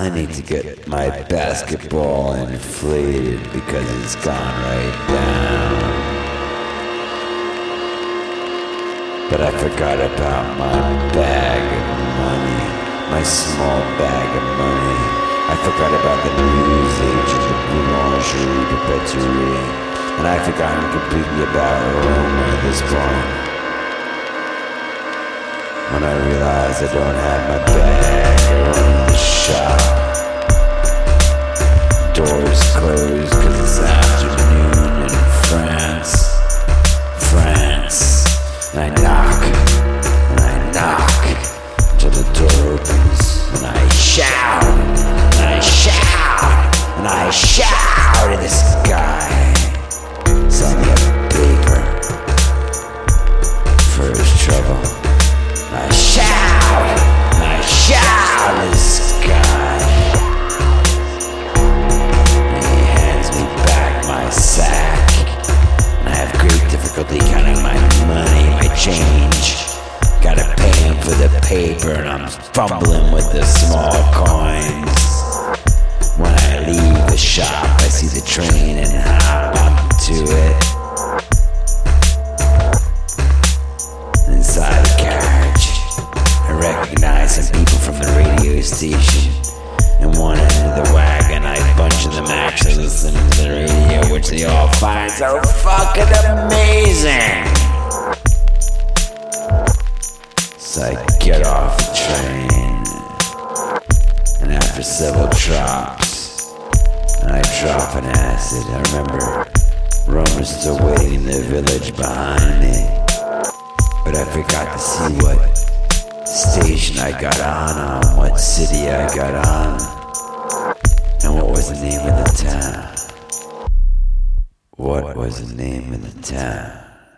I need to get my basketball inflated because it's gone right down. But I forgot about my bag of money, my small bag of money. I forgot about the news agent, the boulangerie, the papeterie, and I've forgotten completely about Roma at this point. When I realize I don't have my bag, I run to the shop. Doors closed cause it's afternoon in France. And I knock till the door opens. And I shout, and I shout, and I shout at this guy. Sell me a paper for his trouble. I shout at this guy. And he hands me back my sack. And I have great difficulty counting my money, my change. Gotta pay him for the paper, and I'm fumbling with the small coins. When I leave the shop, I see the train and hop onto it. Inside the carriage, I recognize some people from the radio station. And one end of the wagon, a bunch of them actually listen to the radio, which they all find so fucking amazing. So I get off the train, and after several drops, and I drop an acid. I remember Rome was still waiting in the village behind me, but I forgot to see what station I got on what city I got on, and what was the name of the town. What was the name of the town?